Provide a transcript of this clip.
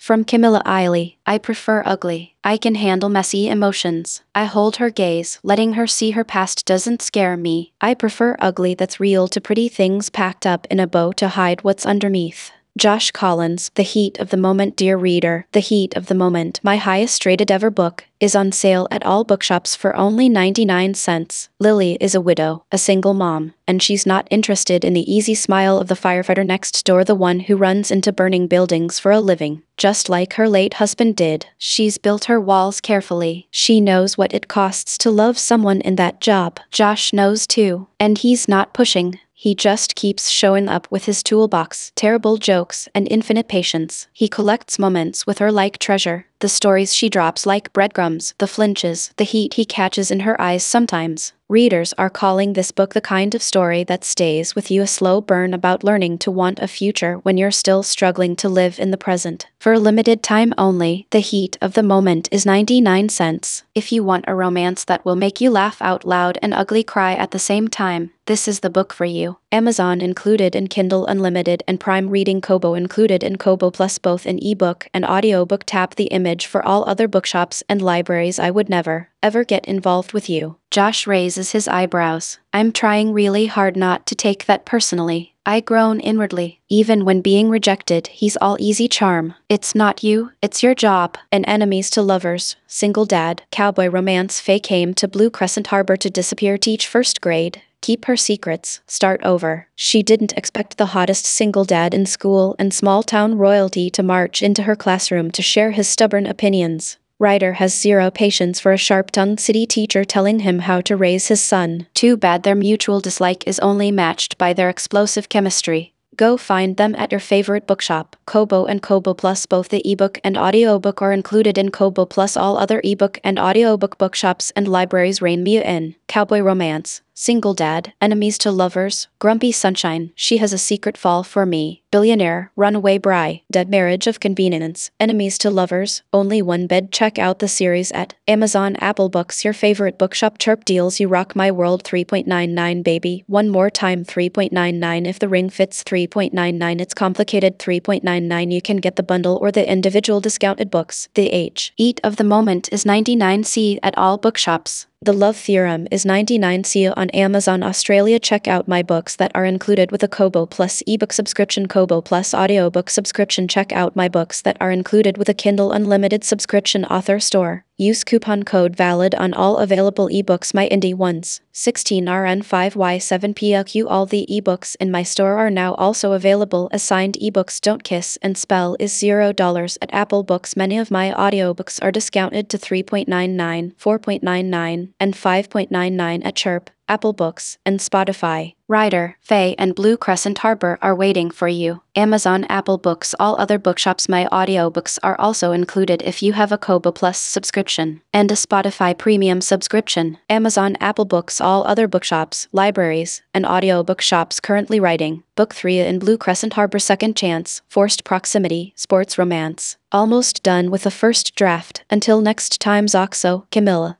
From Camilla Eiley, I prefer ugly. I can handle messy emotions. I hold her gaze, letting her see her past doesn't scare me. I prefer ugly that's real to pretty things packed up in a bow to hide what's underneath. Josh Collins, The Heat of the Moment. Dear reader, The Heat of the Moment, my highest rated ever book, is on sale at all bookshops for only 99 cents. Lily is a widow, a single mom, and she's not interested in the easy smile of the firefighter next door, the one who runs into burning buildings for a living. Just like her late husband did, she's built her walls carefully. She knows what it costs to love someone in that job. Josh knows too, and he's not pushing. He just keeps showing up with his toolbox, terrible jokes, and infinite patience. He collects moments with her like treasure. The stories she drops like breadcrumbs, the flinches, the heat he catches in her eyes sometimes. Readers are calling this book the kind of story that stays with you, a slow burn about learning to want a future when you're still struggling to live in the present. For a limited time only, The Heat of the Moment is 99 cents. If you want a romance that will make you laugh out loud and ugly cry at the same time, this is the book for you. Amazon included in Kindle Unlimited and Prime Reading. Kobo included in Kobo Plus, both in ebook and audiobook. Tap the image for all other bookshops and libraries. I would never, ever get involved with you. Josh raises his eyebrows. I'm trying really hard not to take that personally. I groan inwardly. Even when being rejected, he's all easy charm. It's not you, it's your job. An enemies to lovers, single dad, cowboy romance. Faye came to Blue Crescent Harbor to disappear, teach first grade, keep her secrets, start over. She didn't expect the hottest single dad in school and small-town royalty to march into her classroom to share his stubborn opinions. Ryder has zero patience for a sharp-tongued city teacher telling him how to raise his son. Too bad their mutual dislike is only matched by their explosive chemistry. Go find them at your favorite bookshop. Kobo and Kobo Plus, both the ebook and audiobook, are included in Kobo Plus. All other ebook and audiobook bookshops and libraries reign me in. Cowboy romance, single dad, enemies to lovers, grumpy sunshine, she has a secret fall for me, billionaire, runaway bride, dead marriage of convenience, enemies to lovers, only one bed. Check out the series at Amazon, Apple Books, your favorite bookshop. Chirp deals, you rock my world. 3.99 baby. One more time, 3.99. If the ring fits, 3.99. It's complicated. 3.99. You can get the bundle or the individual discounted books. The Heat of the Moment is 99c at all bookshops. The Love Theorem is 99c on Amazon Australia. Check out my books that are included with a Kobo Plus ebook subscription, Kobo Plus audiobook subscription. Check out my books that are included with a Kindle Unlimited subscription. Author Store. Use coupon code valid on all available ebooks. My indie ones, 16RN5Y7PLQ. All the ebooks in my store are now also available as signed ebooks. Don't Kiss and Spell is $0 at Apple Books. Many of my audiobooks are discounted to 3.99, 4.99, and 5.99 at Chirp, Apple Books, and Spotify. Ryder, Faye, and Blue Crescent Harbor are waiting for you. Amazon, Apple Books, all other bookshops. My audiobooks are also included if you have a Kobo Plus subscription and a Spotify Premium subscription. Amazon, Apple Books, all other bookshops, libraries, and audiobook shops. Currently writing Book 3 in Blue Crescent Harbor. Second Chance, Forced Proximity, Sports Romance. Almost done with the first draft. Until next time, Zoxo, Camilla.